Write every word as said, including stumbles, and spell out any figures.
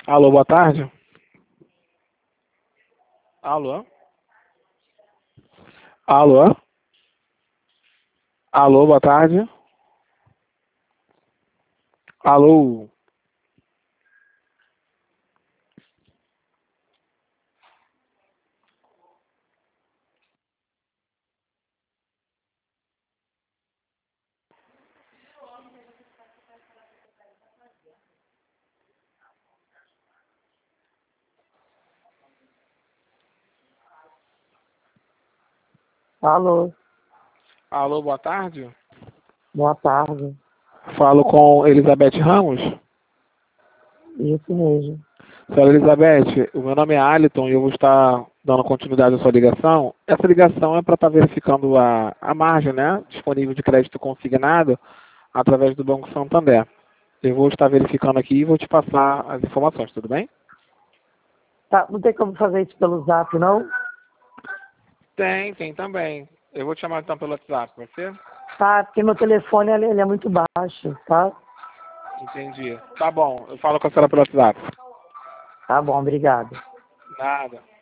Alô, boa tarde. Alô? Alô? Alô, boa tarde. Alô? Alô, Alô, boa tarde. boa tarde. Falo com Elizabeth Ramos. Isso mesmo. Senhora Elizabeth, o meu nome é Aliton e eu vou estar dando continuidade à sua ligação. Essa ligação é para estar verificando a, a margem, né, disponível de crédito consignado através do Banco Santander. Eu vou estar verificando aqui e vou te passar as informações, tudo bem? Tá, não tem como fazer isso pelo zap, não? Tem, tem também. Eu vou te chamar então pelo WhatsApp, pode ser? Tá, porque meu telefone ele, ele é muito baixo, tá? Entendi. Tá bom, eu falo com a senhora pelo WhatsApp. Tá bom, obrigado. Nada.